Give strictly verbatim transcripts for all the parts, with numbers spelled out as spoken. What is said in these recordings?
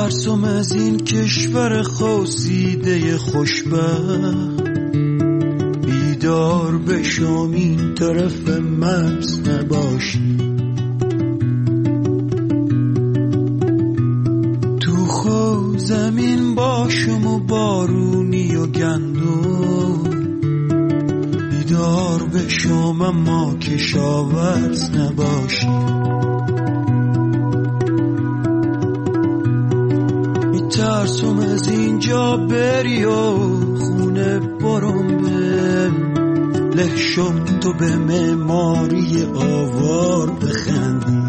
میترسم از این کشور خواسیده خوشبخت، بیدار بشم این طرف مرز نباشی. تو خو زمین باشم و بارونی و گندم، بیدار بشم اما کشاورز نباشی. میترسم از اینجا بری و خونه برم به لهشم، تو به معماری آوار بخندی.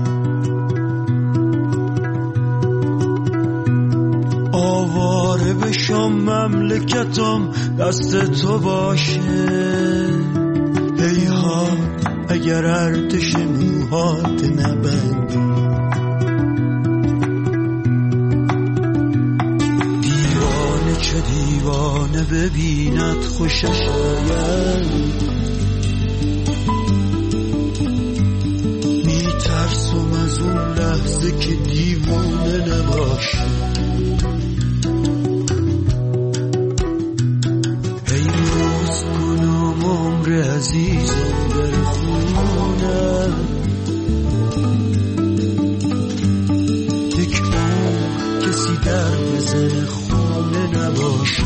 آواره بشم مملکتم دست تو باشه، هیها اگر ارتش موهات نبندی. دیوانه چه دیوانه ببیند خوشش آید، میترسم از اون لحظه که دیوانه نباشی. ای روز کنم عمر عزیزم در خونه، یک عمر کسی در بزن خونه نباشی.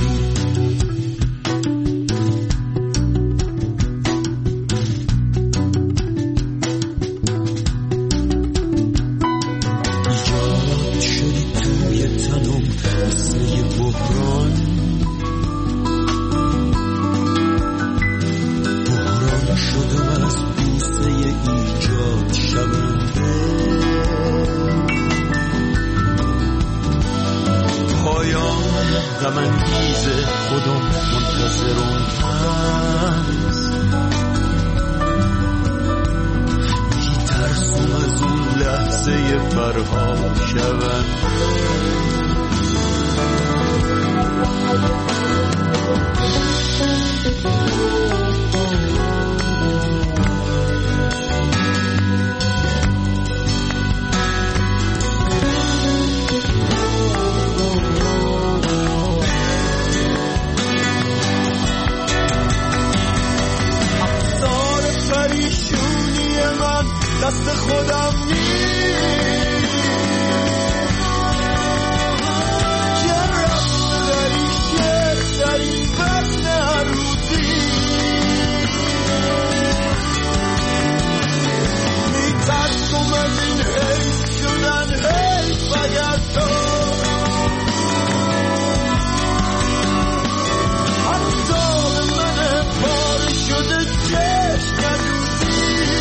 ایجاد شدی توی تنم مثل یه بحران، بحران شدم از بوسه ایجاد شونده. پایان غم انگیز خودم منتظرم هست، میترسم از اون لحظه فرها شونده. افسار پریشونی من دست خودم نیست، جرم داری شد در این بطن عروضی. میترسم از این حیف شدن حیف اگر تو حتی من پاره شده چشم ندوزی.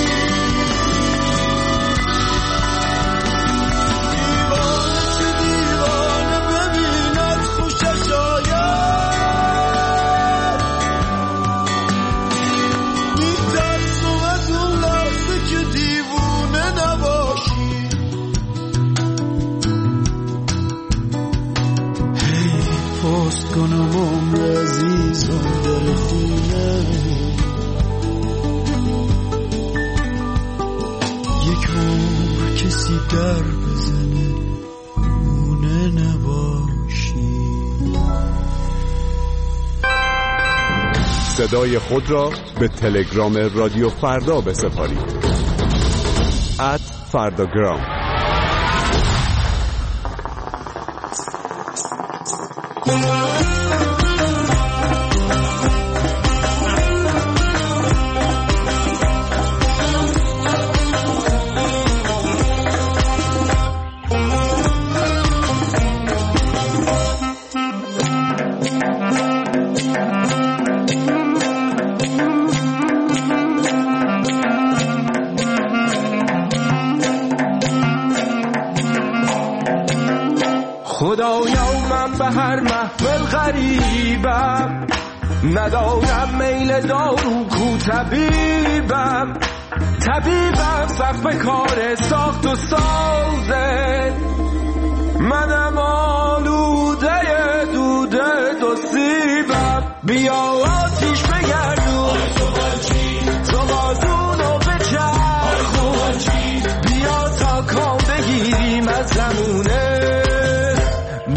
دیوانه چه دیوانه ببیند خوشش آید، میترسم از اون لحظه که دیوونه نباشی. حیف کنم عمر عزیزم در خونه، یک عمر کسی در بزنه خونه نباشی. صدای خود را به تلگرام رادیو فردا بسپارید. ات فرداگرام. خدایا من به هر محفل غریبم، ندارم میل دارو کو طبیبم. طبیبم سقف کار ساخت و سازه، منم آلوده دوده دو سیبم. بیا آتیش بگردون تو بازونو بچرخون، بیا تا کام بگیریم از زمونه.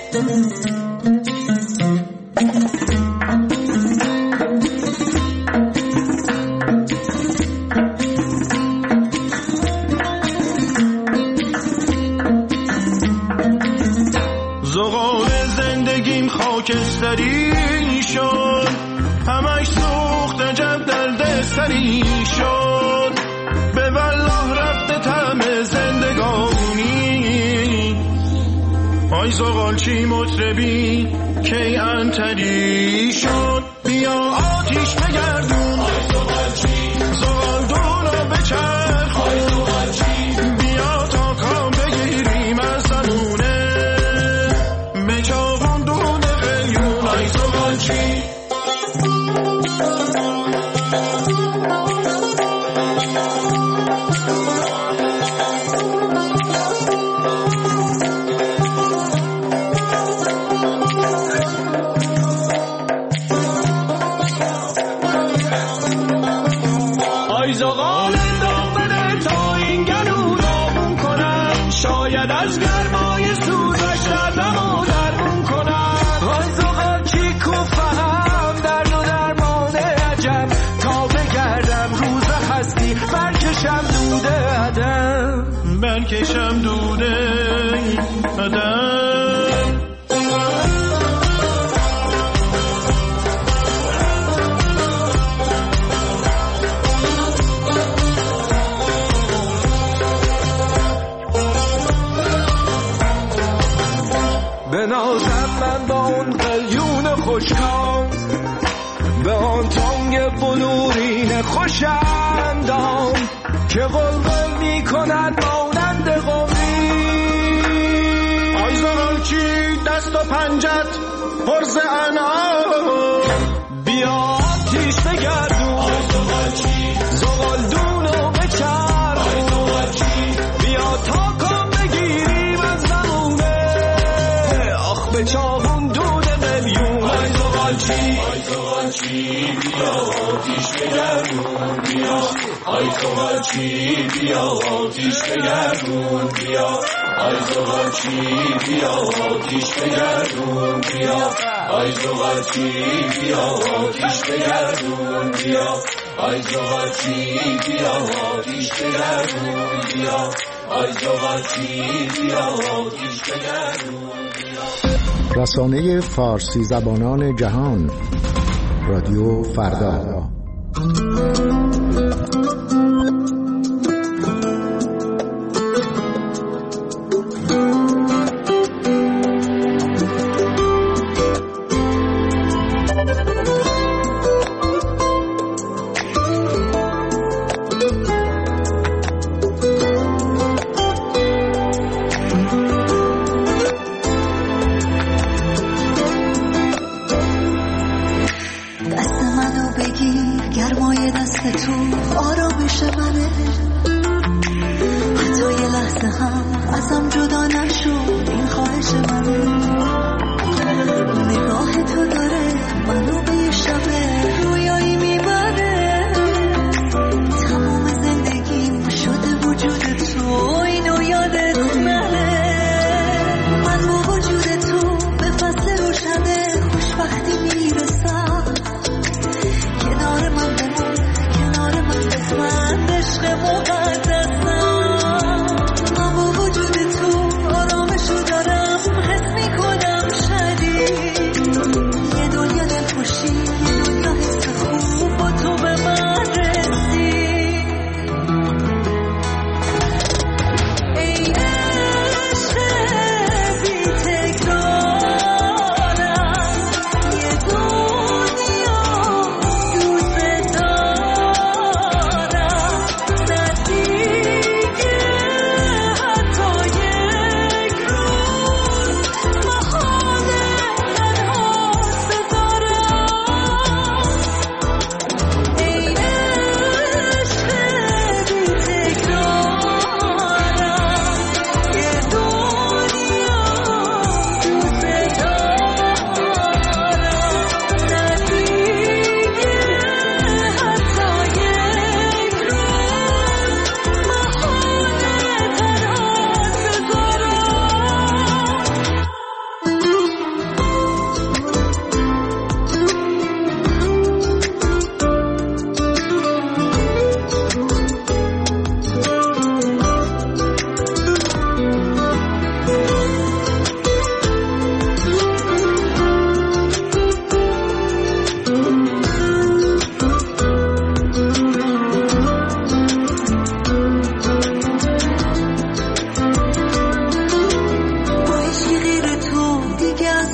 خاکستری شد، همش سوخت عجب درد سری شد، به والله رفته طعم زندگانی. آی زغالچی مطربی کی انتری شد، بیا آتیش بگردون زغالدون رو بچرخون، بیا تا کام بگیریم از زنونه بچاقون دون قلیون. آی زغالچی زغال دامنه تا این گلو دامون کنن، شاید از گرمای سوزش دردمو درمون کنن. آی زغال چی کوفهم درد و درمان عجب، تا بگردم روز هستی برکشم دوده عدم، برکشم دوده عدم. بنازم من با اون قلیون خوشکام، به آن تانگ بلورین خوشندام که قلقل می کند مانند قمری. آی زغالچی دست و پنجت پرز انعام، بیا آتیش بگردون زغالدونو بچرخون، بیا تا کام بگیریم از زمونه به چاقون دود قلیون. آی زغالچی آی زغالچی بیا آتیش بگردون بیا، آی زغالچی بیا آتیش بگردون بیا، آی زغالچی بیا آتیش بگردون بیا، آی زغالچی بیا آتیش بگردون بیا، آی زغالچی بیا آتیش بگردون بیا، آی زغالچی بیا آتیش بگردون بیا. رسانه فارسی زبانان جهان، رادیو فردا. گرمای دست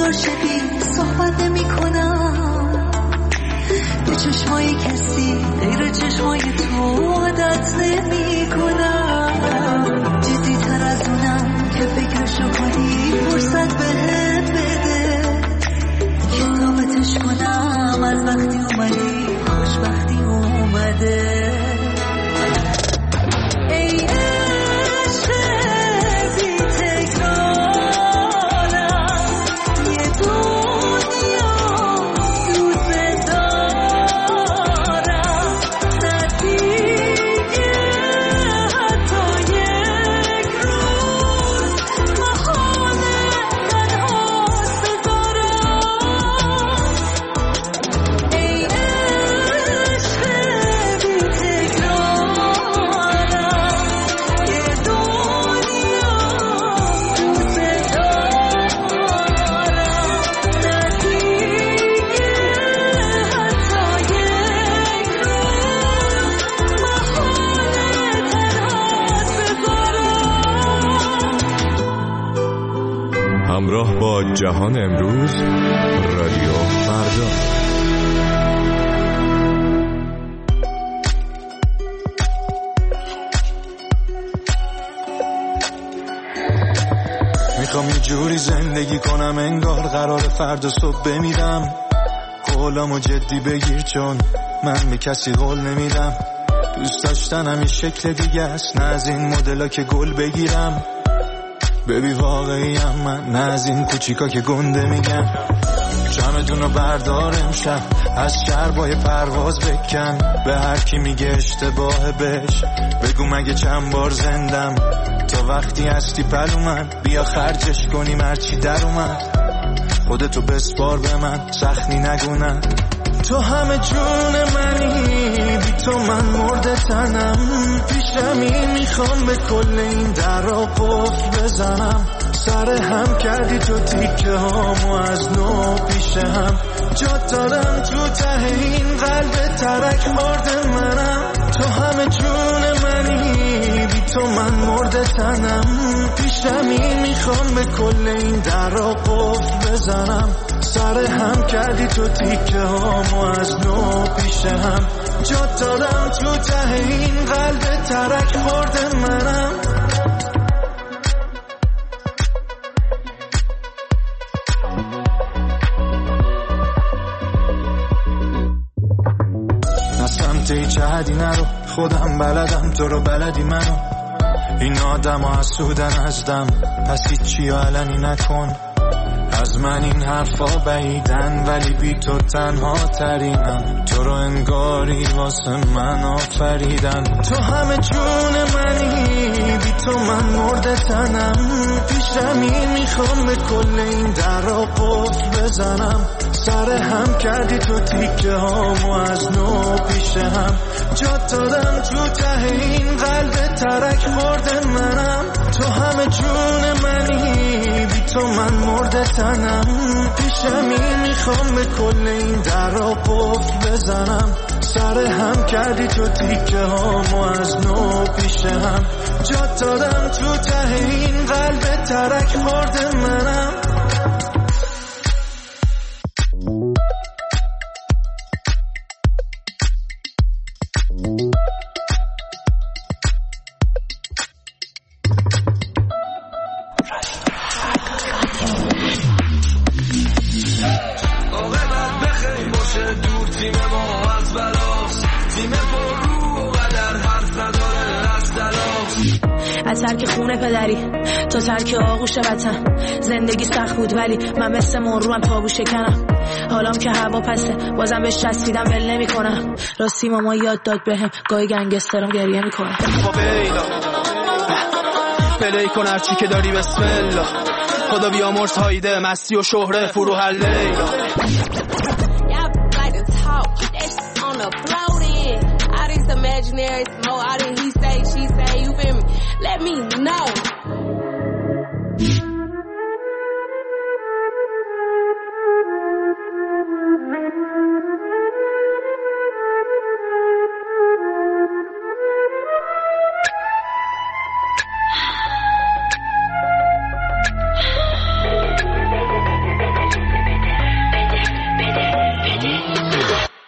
عاشقی صحبت نمی کنم، به چشمای کسی غیر چشمای تو عادت نمی کنم. جدی تر از اونم که فکرشو کنی فرصت بهت بده که ثابتش کنم از وقتی اومدی خوشبختی اومده. ای همراه با جهان امروز، رادیو فردا. میخوام یه جوری زندگی کنم انگار قرار فردا صبح بمیرم. قولامو جدی بگیر چون من به کسی قول نمیدم. دوست داشتنم یه شکل دیگه است، نه از این مدلا که گل بگیرم. ببی واقعیم من، نه از این کوچیکا که گنده میگم. جمعتونو بردار امشب، از شربای پرواز بکن. به هر کی میگه اشتباه بش بگو مگه چند بار زندم. تا وقتی هستی پلومن، بیا خرجش کنیم هرچی در اومد. خودتو بسپار به من، سختی نگونم. تو همه جون منی، بی تو من مرده تنم. پیشمی میخوام به کل این درا قفل بزنم. سر هم کردی تو تیکه هامو از نو پیش هم. جا دارم تو ته این قلب ترک مرده منم. تو همه جون منی، بی تو من مرده تنم. پیشمی میخوام به کل این درا قفل بزنم. سر هم کردی تو تیکه هامو از نو پیش هم. جا دارم تو ته این قلب ترک مرده منم. نه سمت هیچ حدی نرو، خودم بلدم تو رو بلدی منو. این آدم ها حسودن از دم، پس هیچی علنی نکن. از من این حرفا بعیدن ولی بی تو تنها ترینم. تو رو انگاری واسه من آفریدن. تو همه جون منی، بی تو من مرده تنم. پیشمی میخوام به کل این درا قفل بزنم. سر هم کردی تو تیکه هامو از نو پیش هم. جا دارم تو ته این قلب ترک مرده منم. تو همه جون منی، بی تو من مرده تنم. پیشمی میخوام به کل این درا قفل بزنم. سر هم کردی تو تیکه هامو از نو پیش هم. جا دارم تو ته این قلب ترک مرده منم. از ترک خونه پدری تا ترک آغوش وطن. زندگی سخت بود ولی من مثل مروم تابو شکنم. حالام که هوا پسه بازم بهش چسبیدم ول نمی کنم. راستی ماما یاد داد بهم گاهی گنگسترم گریه میکنه. با بیلا پلی کن هرچی که داری بسم الله. خدا بیامرز هایده مستی و شهره فروح لیلا. Imaginary smoke, I didn't he say, she say, you feel me? Let me know.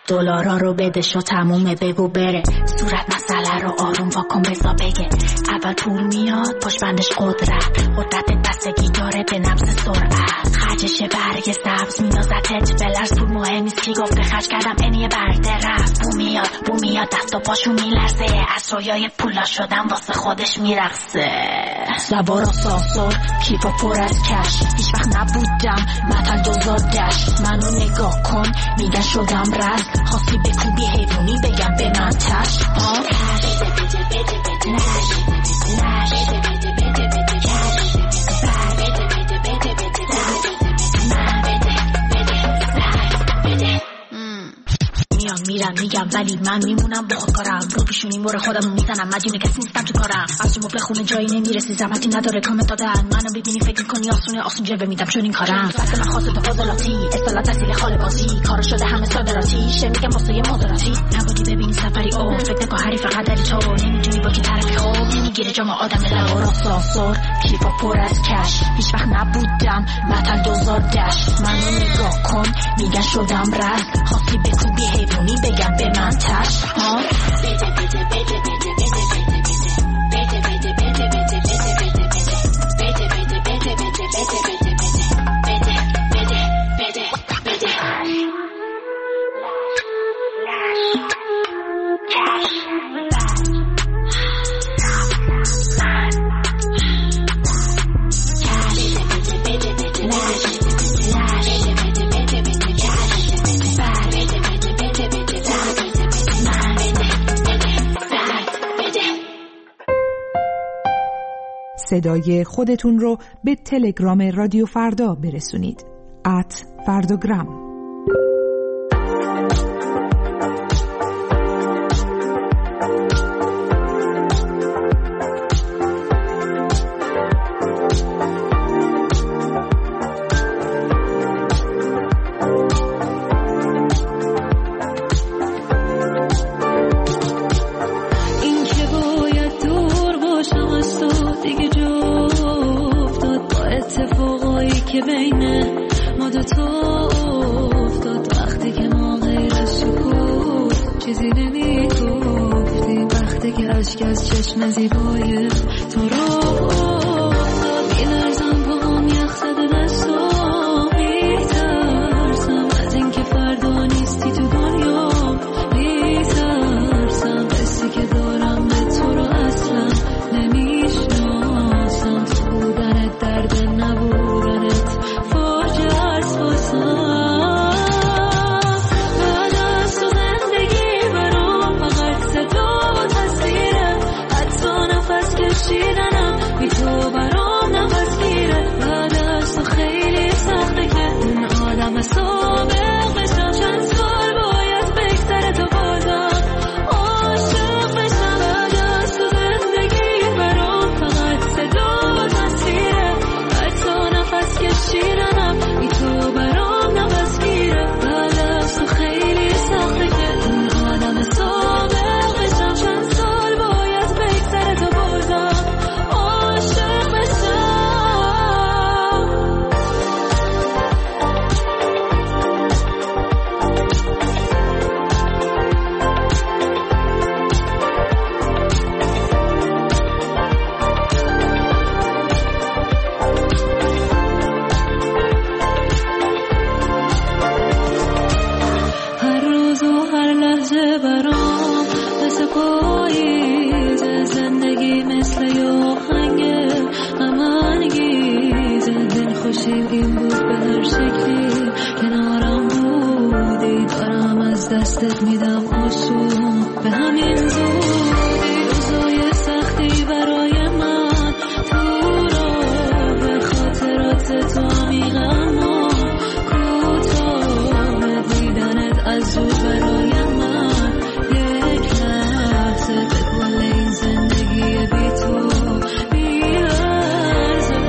دلارا رو بده شو تمومه بگو بره صورت مسئله رو آروم واکن بزا بگه اول پول میاد پشت بندش قدرت قدرت بستگی داره به نبض سرعت خرجش برگ سبز مینازتت بلرز پول مهم نیست کی گفته خرج کردم اینیه برده رفت بو میاد بو میاد دست و پاشو میلرزه از رویای پولا شدم واسه خودش میرقصه لبارا سانسور کیفا پر از کش هیچ وقت نبودم متل دوزار دشت منو نگاه کن میگن شدم رز خواستی بکوبی حیوانی بگم به من تش ها کش بده بده بده بده نش نش بده بده بده کش بر بده بده بده بده من بده بده بده میان میرم میگم ولی من میمونم با خودکارم رو پیشونی مور خودمون میزنم مدیونه کسی نیستم تو کارم از مبل خونه جایی نمیرسی زحمتی نداره کامل دادن منو ببینی فکر کنی آسونه آسون جبه میدم چون این کارم فصل من خاصه تو فاضلاتی اصطلاح تحصیل خاله بازی کارو شده همه صادراتی شه میگم واسه یه مادراتی نبودی ببینی سفری او فکر نکن حریف قدری تو نمیدونی با کی طرفی خوب نمیگیره جام آدم لورا سانسور کیفا پر از کش هیچ وقت نبودم متل دوزار دشت منو نگاه کن میگن شدم رز خواستی بکوبی حیوانی بگم به من تش ها بده بده بده بده بده بده بده بده بده بده بده بده بده بده بده بده بده بده صدای خودتون رو به تلگرام رادیو فردا برسونید ات فرداگرام. که بین ما دو تا افتاد وقتی که ما غیر از سکوت چیزی نمی گفتیم وقتی که اشک از چشم زیبای تو رو افتاد میلرزم پاهم یخ زده دستام میترسم از این که فردا نیستی تو دنیا میترسم حسی که دارم به تو رو اصلا نمیشناسم تو بودنت درد نبودنت فاجعه است واسم بعد از تو زندگی برام فقط صدا و تصویره حتی نفس کشیدنم بی تو برام نفس گیره بعد از تو خیلی سخته که اون آدم سابق بشم چند سال باید بگذره تو بازم عاشق بشم بعد از تو زندگی برام فقط صدا و تصویره حتی نفس کشیدنم بی تو برام نفس گیره بعد از تو خیلی سخته که اون آدم سابق بشم چند سال باید بگذره تو بازم عاشق بشم هر روز و هر لحظه برام مثل پاییز زندگی مثل یه آهنگ غم‌انگیز دلخوشی این بود به هر شکلی کنارم بودی دارم از دستت میدم آسون به همین زودی روزای سختی برای من تو راه به خاطرات تو عمیقم کوتاه دیدنت از دور برای من یک لحظه به کل این زندگی بی تو بی‌ارزه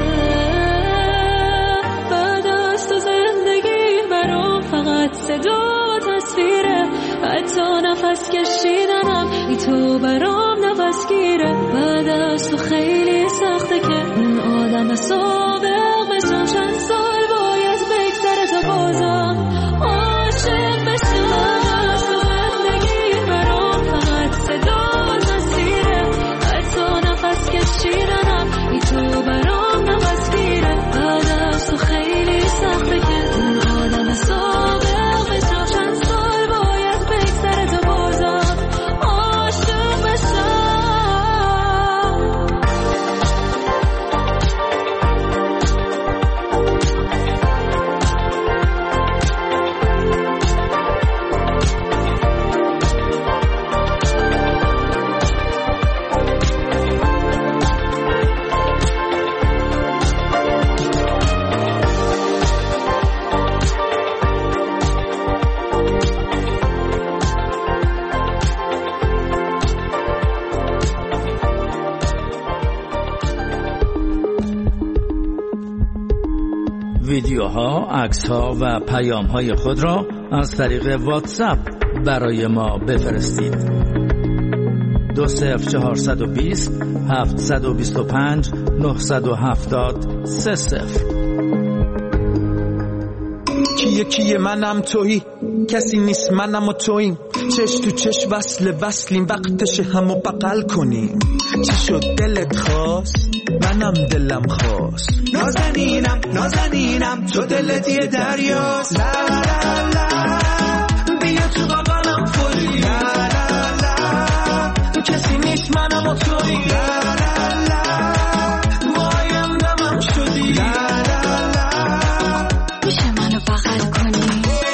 بعد از تو زندگی برام فقط صدا و تصویره حتی نفس کشیدنم بی تو برام نفس گیره بعد از تو خیلی سخته که اون آدم سابق بشم چند سال باید بگذره تا بازم عاشق بشم عکس‌ها و پیام‌های خود را از طریق واتساپ برای ما بفرستید. دو صفر چهارصد و بیست هفتصد و بیست و پنج نهصد و هفتاد سه صفر. کیه کیه منم تویی، کسی نیست منم و توییم، چش تو چش وصل وصلیم، وقتش همو بغل کنیم. چی شد دلت خواست منم دلم خواست، نازنینم نازنینم تو دلت یه دریاست. لا لا لا بیا تو بغلم فوری، لا لا لا کسی نیست منم و تویی، لا لا لا وایم دمم شدی، لا لا لا میشه منو بغل کنی.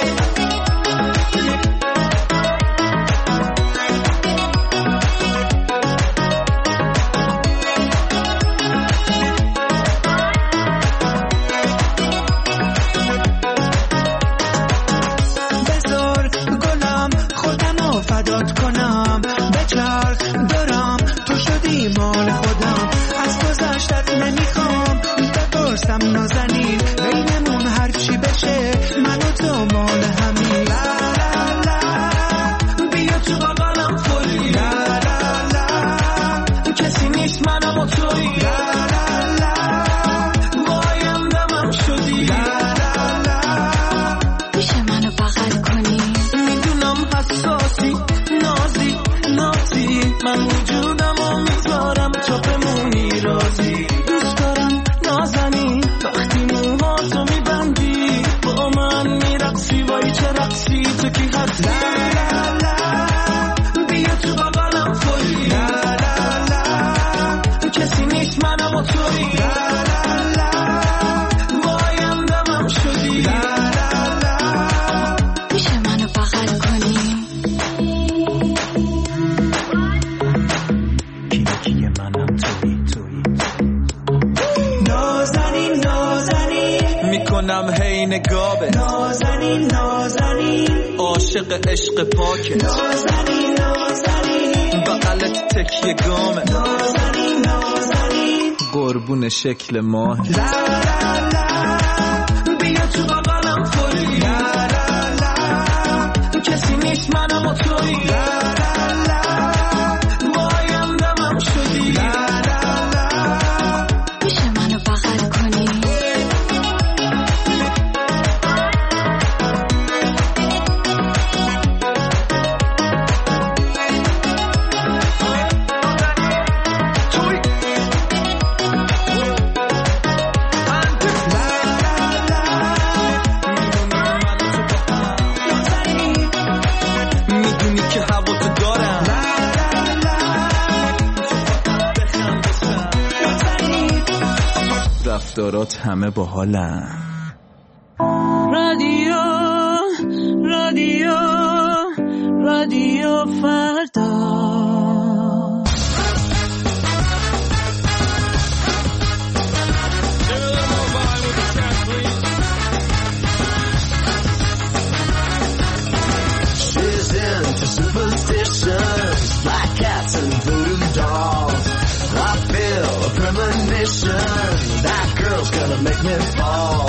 نازنین بینمون هرچی بشه من و تو مال همین. لا لا لا بیا تو بغلم فوری، لا لا لا کسی نیست منم و تویی، لا لا لا وایم دمم شدی، لا لا لا میشه منو بغل کنی. میدونم حساسی نازی نازی، من وجودم و میذارم تا بمونی رازی. دوست دارم نازنین وقتی موهاتو میبندی، با من میرقصی وای چه رقصی تو کی هستی. لا لا لا بیا تو بغلم فوری، لا لا لا کسی نیست منم و تویی، لا لا لا وایم دمم شدی، لا لا لا میشه منو بغل کنی. کیه کیه منم تویی تویی. نازنین نازنین میکنم هی نگابه، نازنین نازنین عاشق عشق پاکه، نازنین نازنین بغلت تکیه گامه، نازنین نازنین قربون شکل ماه. لا لا لا بیا تو بغلم فوری، لا لا لا کسی نیست منم و تویی، لا لا لا وایم دمم شدی، لا لا لا میشه منو بغل کنی. میدونی که هوا تو دارم، رفتارات همه با حالم. رادیو رادیو رادیو فردا. She's into superstitions, black cats and voodoo dolls. I feel a premonition, that girl's gonna make me fall.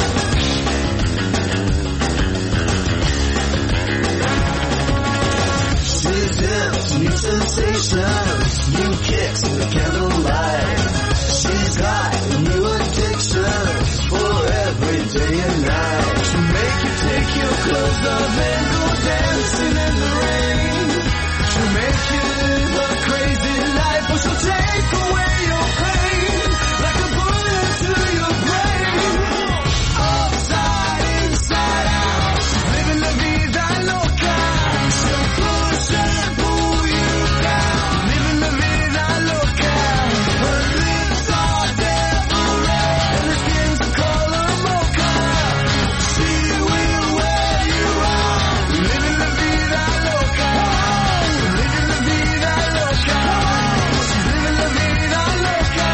She's into new sensations, new kicks in the candlelight. She's got new addictions for every day and night. She'll make you take your clothes off and go dancing in the rain. She'll make you live a crazy life, but she'll take away your pain like a bullet to your brain. Upside, inside out, living la vida loca. She'll push and pull you down, living la vida loca. Her lips are devil red and her skin's the color mocha. She will wear you out, living la vida loca. Living la vida loca. She's living la vida loca.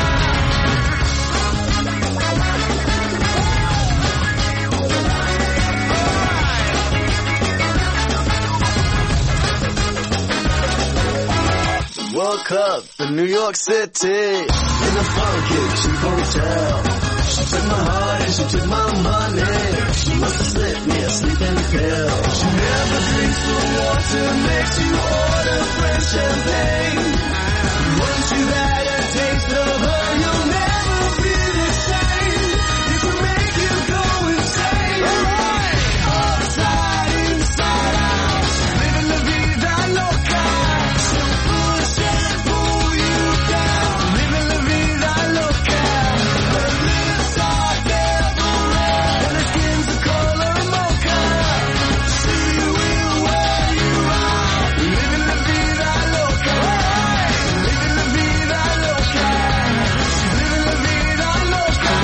Woke up in New York City in a funky cheap hotel. She She took my heart and she took my money. She must have slipped me a sleeping pill. She never drinks the water, makes you order French champagne. Once you've had a taste of her, you'll never be the same. You can make you go insane. Alright, upside, inside out, living la vida loca. She'll push and pull you down, living la vida loca. Her lips are devil red, and her skin's the color mocha. She will wear you out, living la vida loca. Living la vida loca. She's living la vida loca.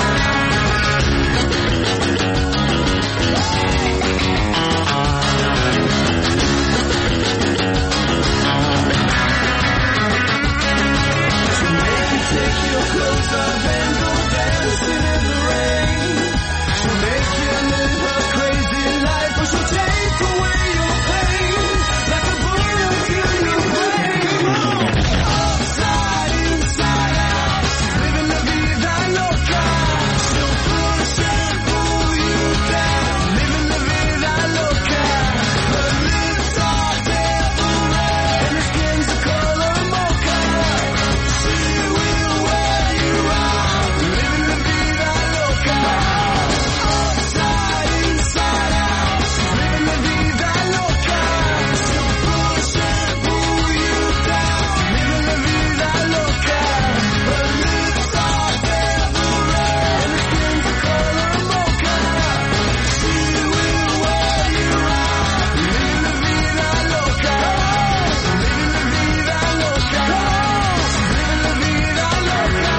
She'll make you take your clothes off and go dancing in the rain. She'll make you live her crazy life, but she'll take away your pain like a bullet to your brain. Upside, inside out, living la vida loca. She'll push and pull you down, living la vida loca. Her lips are devil red, and her skin's the color mocha. She will wear you out, living la vida loca. Upside, inside out, living la vida loca. She'll push and pull you down, living la vida loca. Her lips are devil red, and her skin's the color mocha. She will wear you out, living la vida loca. Living la vida loca. Living la vida loca.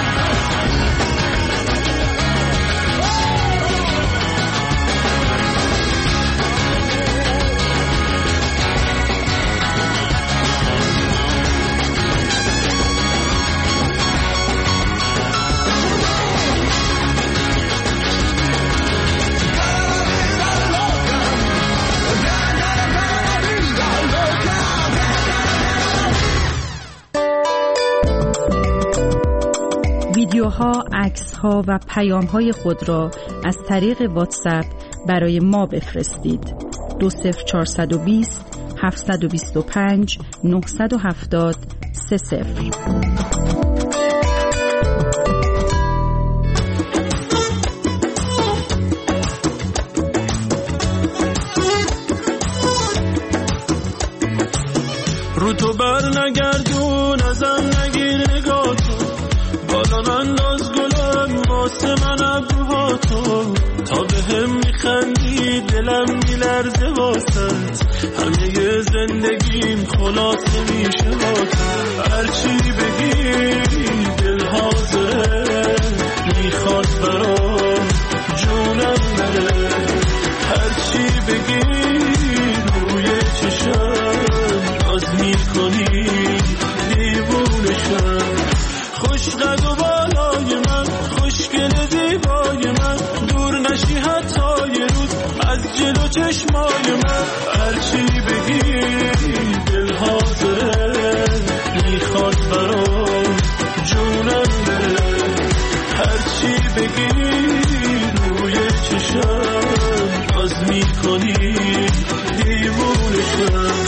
ویدیوها، عکس‌ها و پیام‌های خود را از طریق واتساپ برای ما بفرستید. دو صفر چهارصد و بیست هفتصد و بیست و پنج نهصد و هفتاد سه صفر. رو تو بر نگردون ازم نگیر نگاهتو، بالان انداز گلم واسه من ابروهاتو. تا به هم میخندی دلم میلرزه واسط، همه زندگیم خلاصه میشه واسط. هرچی بگی دل حاضره، میخواد برام جونم بره. هرچی بگی روی چشم ناز میکنی دیوونشم. خوش قد و بالای من، خوشگل زیبای من، دور نشی حتی یه روز از جلو چشمای من. هرچی بگی دل حاضره، میخواد برام جونم بره. هرچی بگی روی چشم ناز میکنی دیوونشم.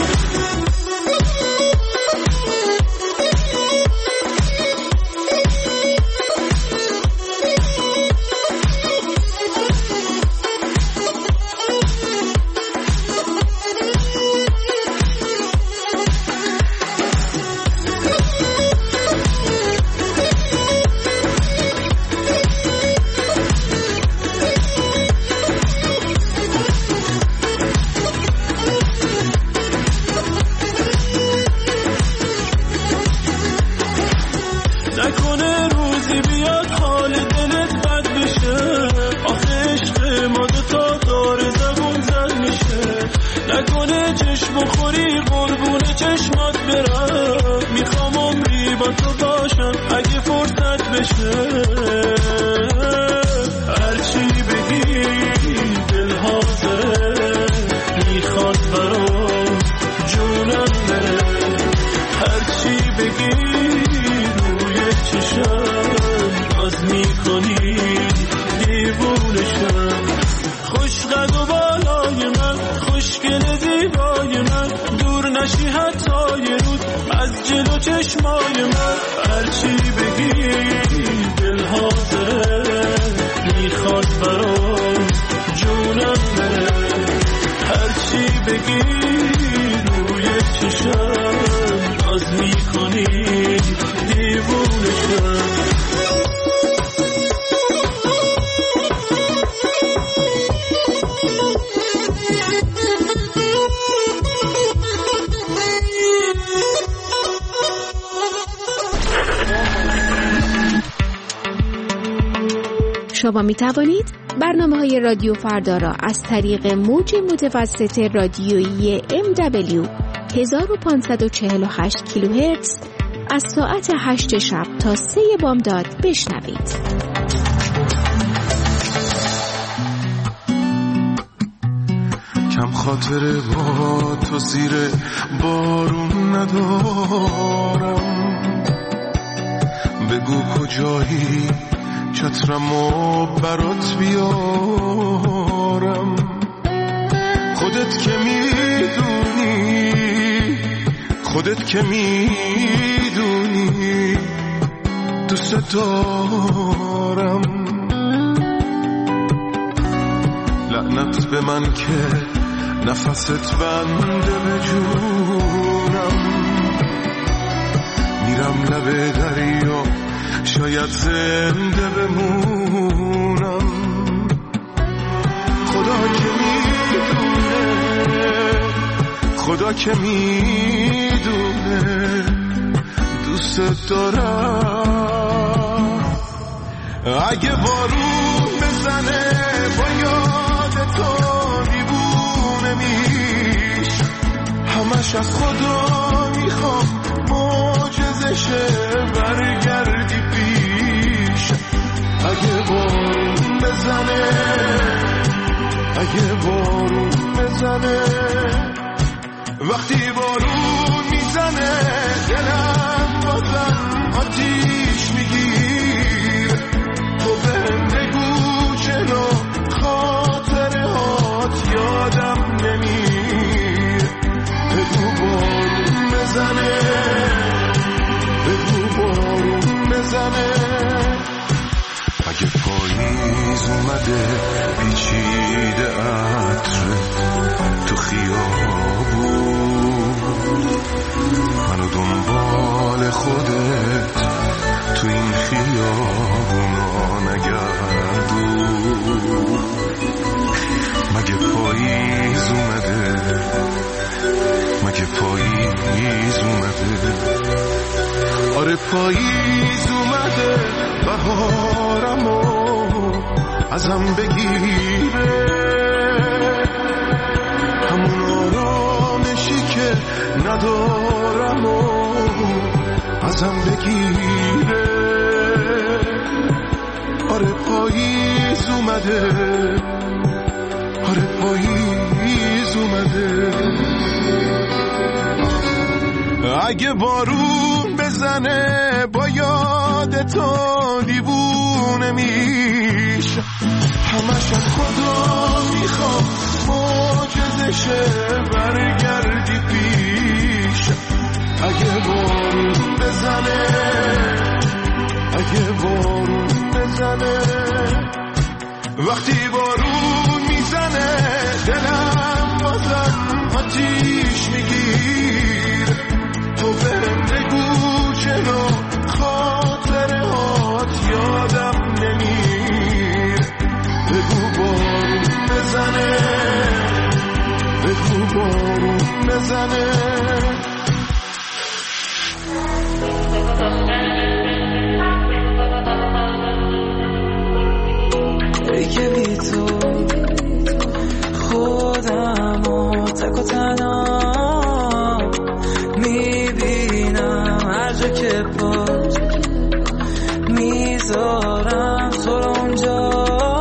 بلند و بالای من، خوشگل زیبای من، دور نشی حتی یه روز از جلو چشمای من. هرچی بگی دل حاضره، میخواد برام جونم بره. هرچی بگی روی چشم ناز میکنی دیوونه شم. شما می توانید برنامه های رادیو فردا را از طریق موج متوسط رادیویی ام دبلیو هزار و پانصد و چهل و هشت کیلوهرتز از ساعت هشت شب تا سه بامداد بشنوید. کم خاطر با تو زیر بارون ندارم، بگو کجایی چترمو برات بیارم. خودت که میدونی، خودت که میدونی دوست دارم. لعنت به من که نفست بنده به جونم. میرم لب دریا شاید زنده بمونم. خدا که میدونه، خدا که میدونه دوست دارم. اگه بارون بزنه با یاد تو دیوونه میش، همش از خدا میخوام معجزشه برگردی پیش. اگه بارون بزنه، اگه بارون بزنه، وقتی بارون میزنه دلم بازم آتیش میگیر. تو بهم بگو چرا خاطره هات یادم نمیر. بگو بارون بزنه، بگو بارون بزنه. اگه پاییز اومده پیچیده عطرت تو خیابون، منو دنبال خودت تو این خیابونا نگردون. مگه پاییز اومده، مگه پاییز اومده؟ آره پاییز اومده، بهارمو ازم بگیره. همون آرامشی که ندارم و ازم بگیره. آره پاییز اومده، آره پاییز اومده. اگه بارون بزنه با یاد تو دیوونه میشه، همش از خدا میخوام معجزشه برگردی پیش. اگه بارون بزنه، اگه بارون بزنه، وقتی بارون میزنه دلم بازم آتیش میگیر. تو برم بگو چرا خاطره هات یادم نمیر. بگو بارون بزنه، بگو بارون بزنه. ای که بی تو خودم و تک و تنها میبینم، هر جا که پاش میذارم تو رو اونجا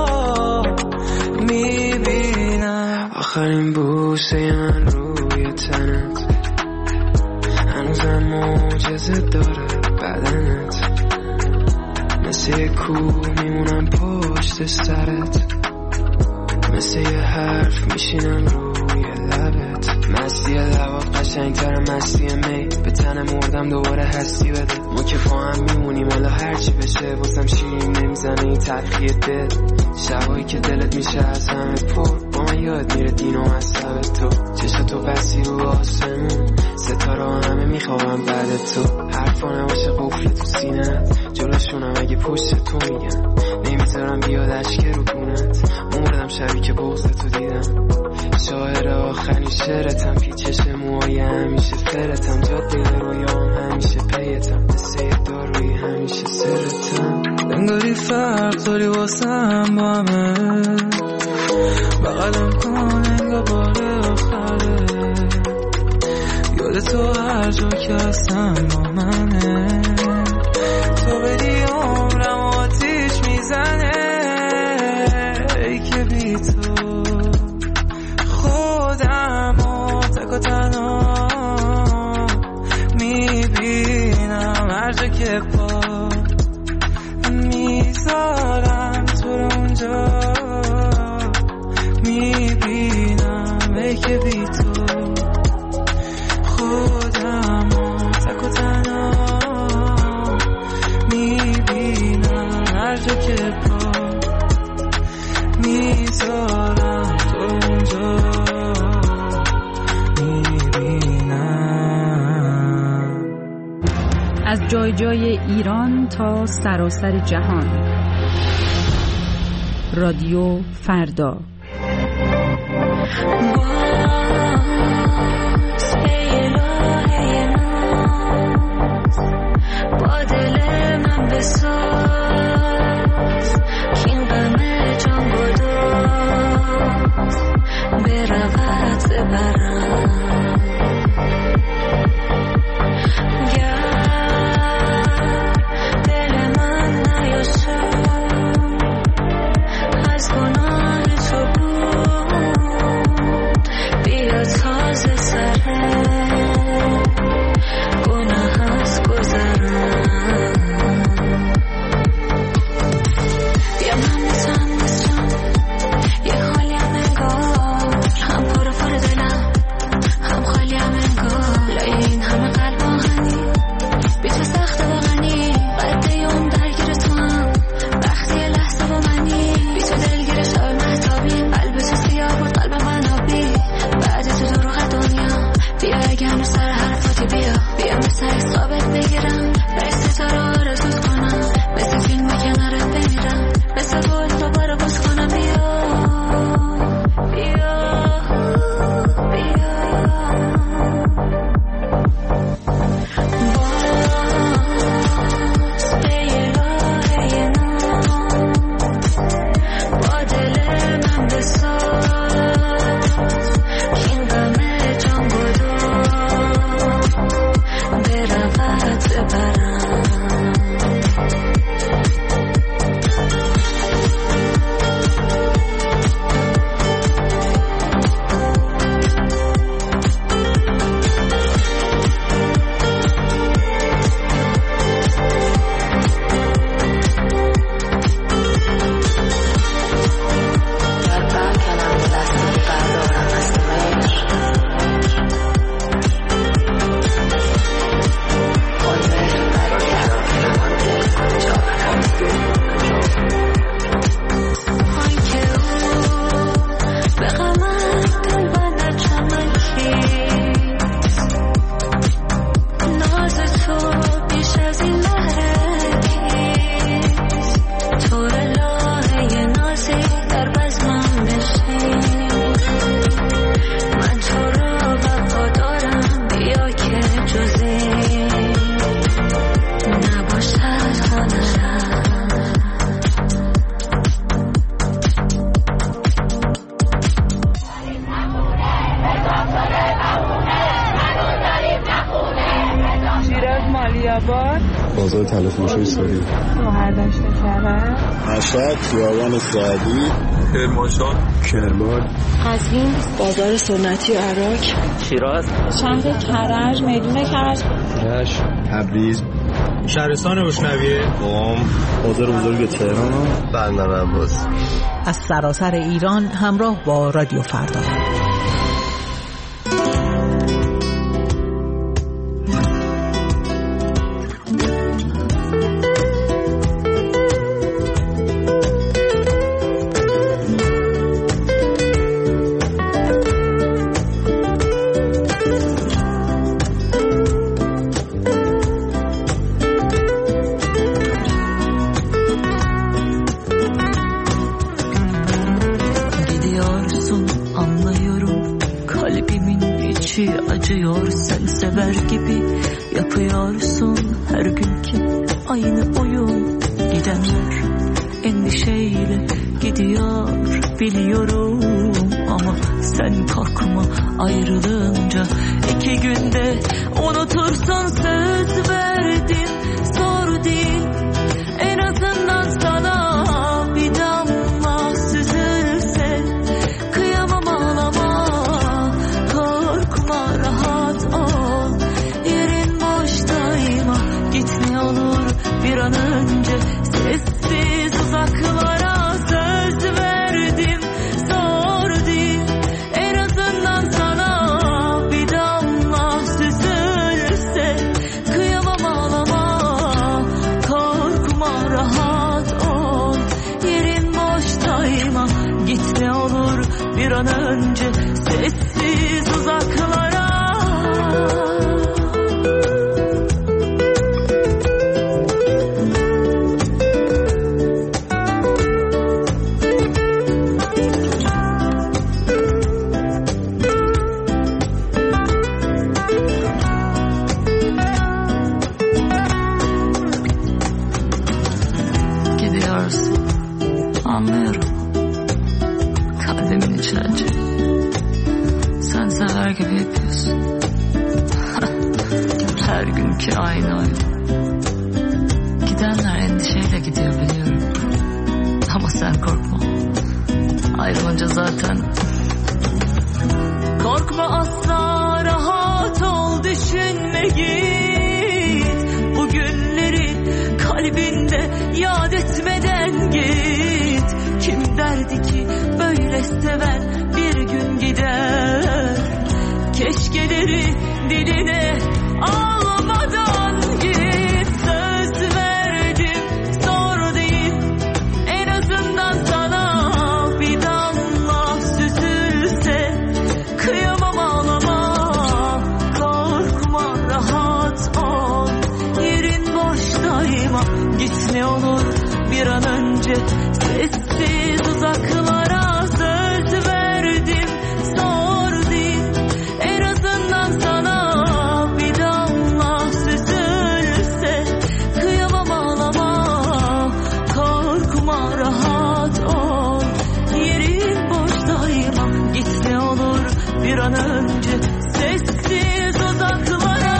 میبینم. آخرین بوسه من روی تنت، هنوزم معجزه داره بدنت. مثل کوه میمونم پشت سرت، مثل یه حرف میشینم روی لبت، مستی لبات قشنگتر مستی می، به تن مردم دوباره هستی بده. ما که با هم میمونیم الا هرچی بشه واسم شیرین نمیزنه این تلخی دل. شبایی که دلت میشه از همه پر، با من یاد میره دین و مذهب تو. چشم تو بسی رو آسمون، ستاره همه میخوابم بعد تو. حرفا نباشه قفل تو سینه، جلوشونم اگه پشت تو میگن، نمیذارم بیاد اشکه رو گونت. مردم شبی که بغض تو دیدم، شاعر آخرین شعرتم، پیچش موهای همیشه فرتم، جاده رویام همیشه پیتم، قصه داروی همیشه سرتم. انگاری فرق داری واسم با همه، بغلم کن انگار بار آخره، یاد تو هر جا که هستم با منه، تو بدی عمرم آتیش میزنه. ای که بی تو خودم و تک و تنها میبینم، هر جا که پا میذارم تو رو اونجا میبینم. ای که بی تو خودم و تک و تنها میبینم، هر جا که پا میذارم تو اونجا میبینم. از جای جای ایران تا سراسر جهان، رادیو فردا. با دل من بساز کین غم جان گداز برود زبرم. گر دل من نیاسود از گناه تو بود، بیا تازه سره گناه از گذرم. بیا من بسم بسم یه خالیم انگار، هم پر پر دلم هم خالیم انگار، لای این همه قلب آهنی بی تو سخت واقعی، قده اون درگیر تو هم وقتی یه لحظه با منی، بی تو دلگیر شب مهتابی، قلب تو سیاه بود قلب من آبی، بعد تو دروغ دنیا. بیا اگه هنو سر حرفاتی بیا، بیا مثل از خوابت بگیرم، برای ستاره آرزوت کنم، مثل فیلم کنارت بمیرم، مثل گل دوباره باز کنم. بیا بیا بیا باز به یه راه نو، با دل من بساز کین غم جان گداز برود زبرم. بازار تلفروشی سوری، شهردشت کرج، مشهد، خیابان سعدی، کرمانشاه، کرمان، قزوین، بازار سنتی عراق، شیراز، شهر کرج، میدون کرج، کرج، تبریز، شهرستان روشنویه، قم، بازار بزرگ تهران، بندر عباس. از سراسر ایران همراه با رادیو فردا. Acıyor sen sever gibi yapıyorsun her günkü aynı oyun. Gidenler endişeyle gidiyor biliyorum ama sen korkma ayrılınca iki günde unutursun söz verdim. Zor değil en azından sana bir damla süzülse kıyamam ağlama. Rahat ol, yerin boştayma. Git ne olur bir an önce sessiz uzaklara söz verdim. Zor değil en azından sana bir damla süzülse kıyamam ağlama. Korkma rahat ol, yerin boştayma. Git ne olur bir an önce sessiz uzaklara. Gidiyorsun, anlıyorum. Kalbimin içi acı. Sen sever gibi yapıyorsun. Her günkü aynı oyun. Gidenler endişeyle gidiyor biliyorum. Ama sen korkma. Ayrılınca zaten. Korkma asla, rahat ol, düşünme git. Bu günleri kalbinde yad etmeden git. Kim derdi ki böyle seven bir gün gider. Keşkeleri diline almadan git. Söz verdim zor değil en azından sana bir damla süzülse kıyamam ağlama. Korkma rahat ol, yerin boştayma. Git ne olur bir an önce sessiz uzaklara söz verdim. Zor değil en azından sana bir damla süzülse kıyamam ağlama. Korkma rahat ol, yerin boştayma. Git ne olur bir an önce sessiz uzaklara.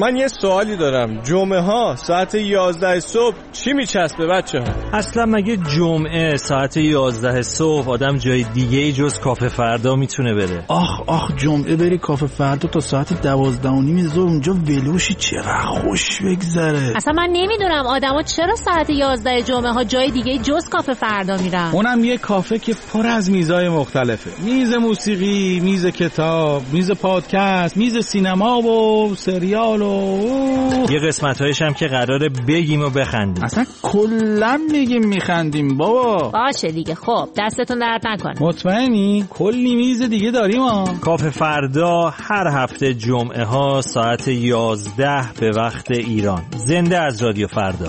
من یه سوالی دارم. جمعه ها ساعت یازده صبح چی میچسبه بچه ها؟ اصلا مگه جمعه ساعت یازده صبح آدم جای دیگه ای جز کافه فردا میتونه بره؟ آخ آخ جمعه بری کافه فردا تا ساعت دوازده و نیم ظهر اونجا ولوشی چقدر خوش بگذره. اصلا من نمیدونم آدما چرا ساعت یازده جمعه ها جای دیگه جز کافه فردا میرن. اونم یه کافه که پر از میزای مختلفه. میز موسیقی، میز کتاب، میز پادکست، میز سینما و سریال و یه قسمت‌هایش هم که قراره بگیم و بخندیم. اصلا کلا میگیم میخندیم بابا. باشه دیگه. خب دستتون درد نکنه. مطمئنی؟ کلی میز دیگه داریم ها. کافه فردا هر هفته جمعه ها ساعت یازده به وقت ایران. زنده از رادیو فردا.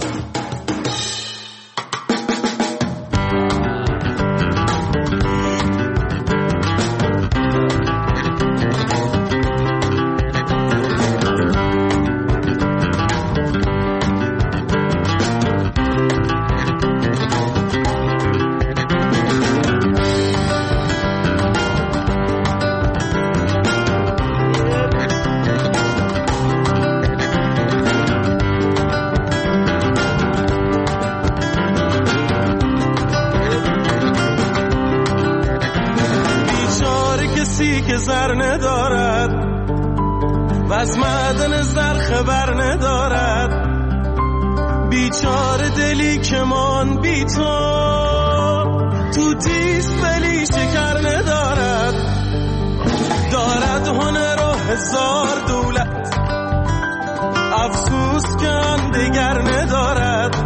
زر ندارد و از معدن زر خبر ندارد، بیچاره دلی که من بی تو تو تیز ولی شکر ندارد، دارد هنر و هزار دولت افسوس که آن دگر ندارد،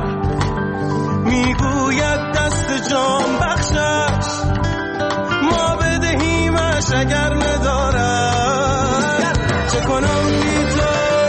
میگوید دست جام بخشش ما بدهیمش اگر ندارد، چه کنم بی تو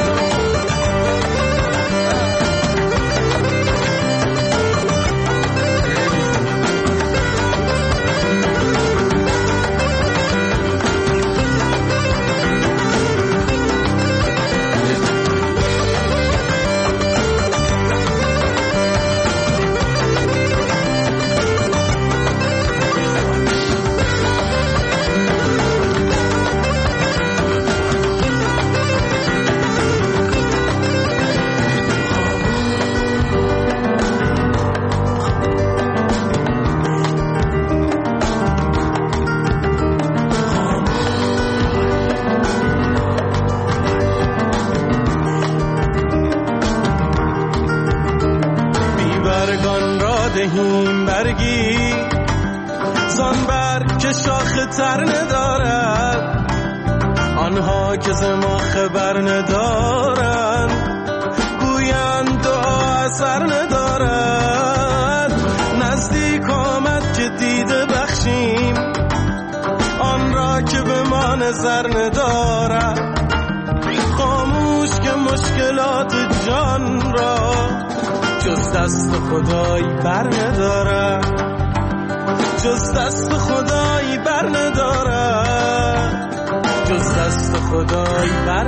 دهیم برگی زان برگ که شاخه تر ندارد، آنها که ز ما خبر ندارن گویند دعا اثر ندارد، نزدیک آمد که دیده بخشیم آن را که به ما نظر ندارد، خاموش که مشکلات جان را جز دست خدایی بر ندارد، جز دست خدایی بر ندارد، جز دست خدایی بر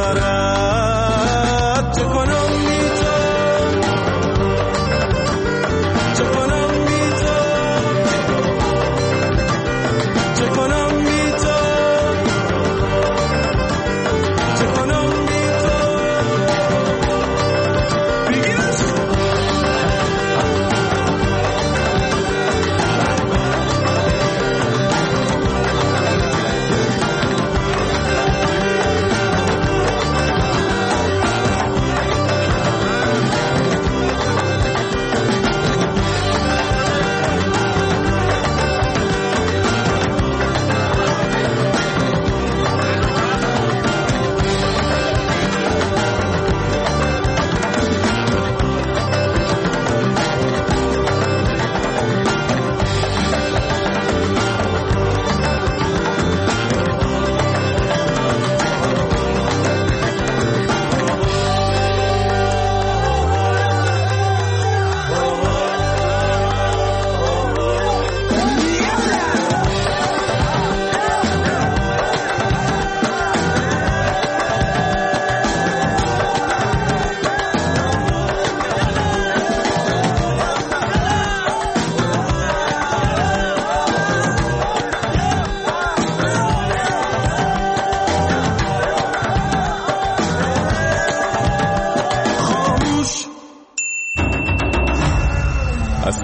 ندارد، چه کنم بی تو چه کنم بی تو چه کنم بی تو چه کنم بی تو بگیرش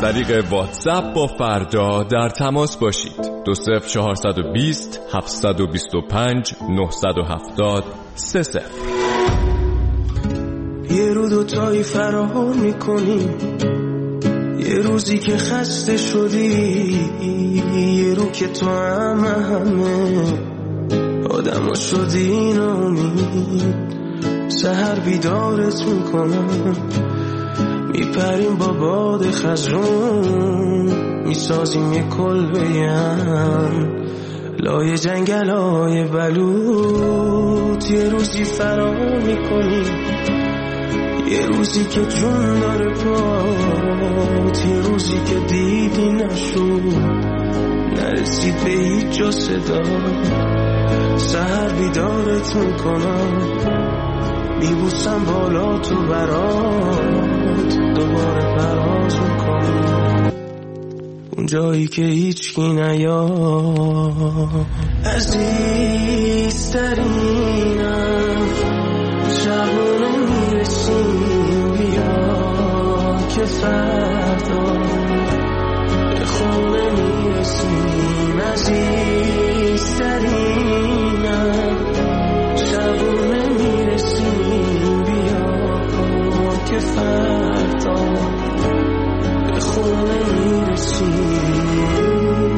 طریق واتساپ با فردا در تماس باشید. دو صفر چهارصد و بیست هفتصد و بیست و پنج نهصد و هفتاد سه صفر. یه رو دوتایی فرار میکنیم، یه روزی که خسته شدی، یه رو که تو همه همه آدم شدی ناامید. سحر بیدارت میکنم، میپریم با باد خزرون، میسازیم یه کلبه‌ام لای جنگل های بلوط. یه روزی فرار میکنیم، یه روزی که جون داره پات، یه روزی که دیدی نشد نرسید به هیچ جا صدا. سحر بیدارت میکنم، میبوسم بالا تو برات، دوباره پرواز میکنم اون جایی که هیچکی نیاد. عزیزترینم شبونه میرسیم، بیا که فردا به خونه میرسیم. عزیزترینم شبونه میرسیم، بیا که فردا به خونه میرسیم.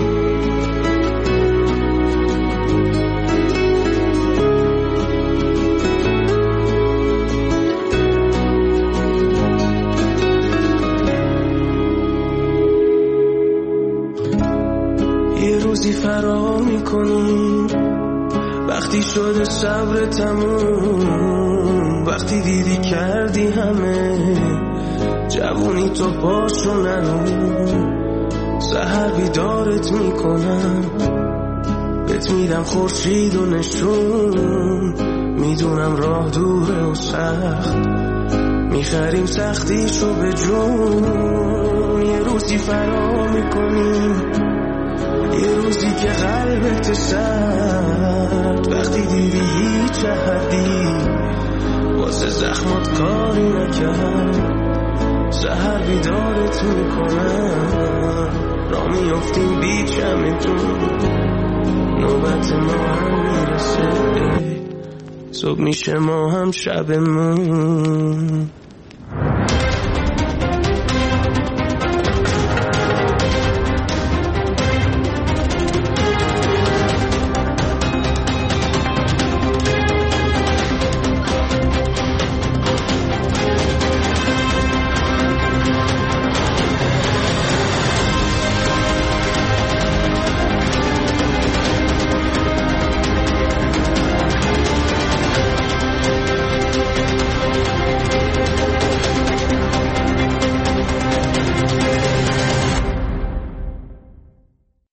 روزی فرار میکنیم، وقتی شده صبر تموم، وقتی دیدی کردی همه جوونی تو پاشو نرون. سحر بیدارت میکنم، بهت میدم خورشید و نشون، میدونم راه دوره و سخت، میخریم سختیشو به جون. یه روزی فرار میکنیم، یه روزی که قلبت سرد، وقتی دیدی هیچ حدی واسه زخمات کاری نکرد. سحر بیدارت میکنم، را میافتیم بی چمتون، نوبت ما هم میرسه، صبح میشه ما هم شبمون.